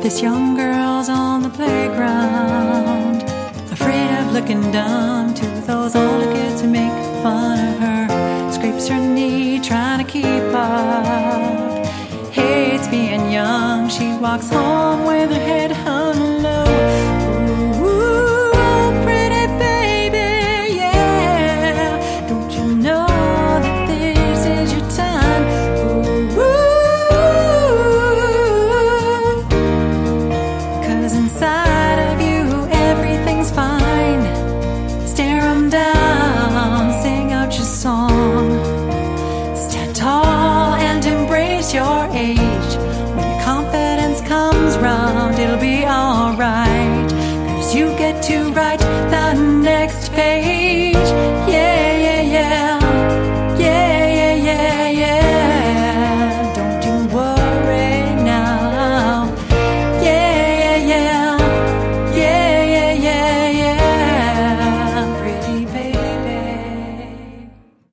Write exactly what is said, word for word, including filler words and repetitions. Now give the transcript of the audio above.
This young girl's on the playground, afraid of looking dumb to those older kids who make fun of her. Scrapes her knee trying to keep up, hates being young. She walks home